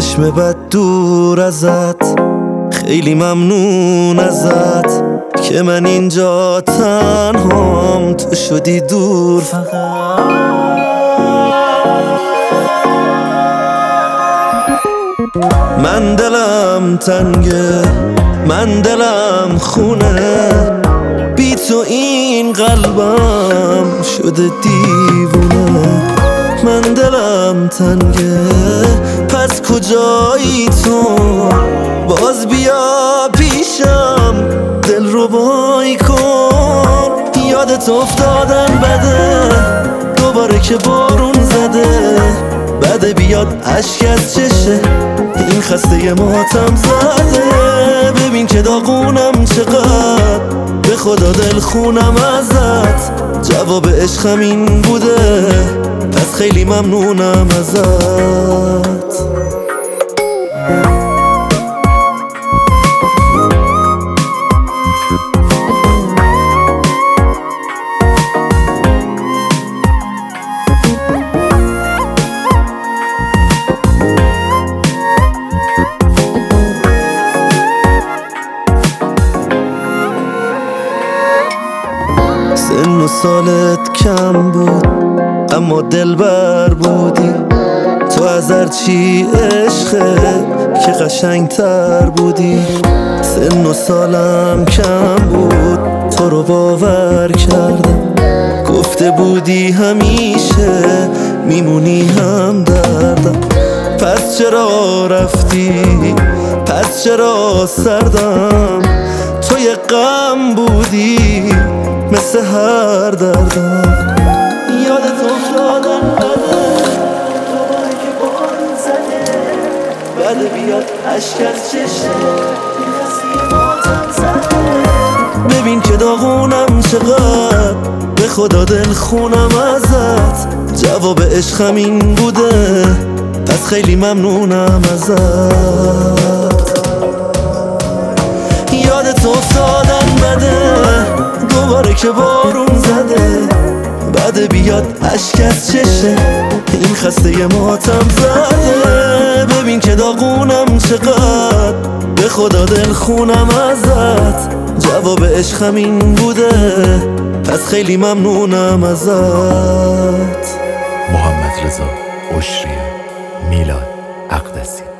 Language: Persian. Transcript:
چشم بد دور ازت، خیلی ممنون ازت که من اینجا تنهام، تو شدی دور فقط. من دلم تنگه، من دلم خونه، بی تو این قلبم شده دیوونه. من دلم تنگه، پس کجایی تو؟ باز بیا پیشم، دل رو بای کن. یادت افتادن بده، دوباره که بارون زده، بده بیاد اشک از چشه، این خسته ماتم زده. ببین که داغونم چقدر، به خدا دل خونم ازت، جواب عشقم این بوده، پس خیلی ممنونم ازت. سن و سالت کم بود اما دلبر بودی، تو از هرچی عشقه که قشنگتر بودی. سن و سالم کم بود، تو رو باور کردم، گفته بودی همیشه میمونی هم دردم. پس چرا رفتی؟ پس چرا سردم؟ تو یه غم بودی مثل هر دردم. یادت افتادن بده، دوباره که بارون زده، بده بیاد اشک از چشه، این خسته ماتم زده. ببین که داغونم چقدر، به خدا دل خونم ازت، جواب عشقم این بوده، پس خیلی ممنونم ازت. یادت افتادن بده، دوباره که بارون زده، بده بیاد اشک از چشه، این خسته ماتم زده. ببین که داغونم چقدر، به خدا دل خونم ازت، جواب عشقم این بوده، پس خیلی ممنونم ازت. محمد رضا عشری، میلاد اقدسی.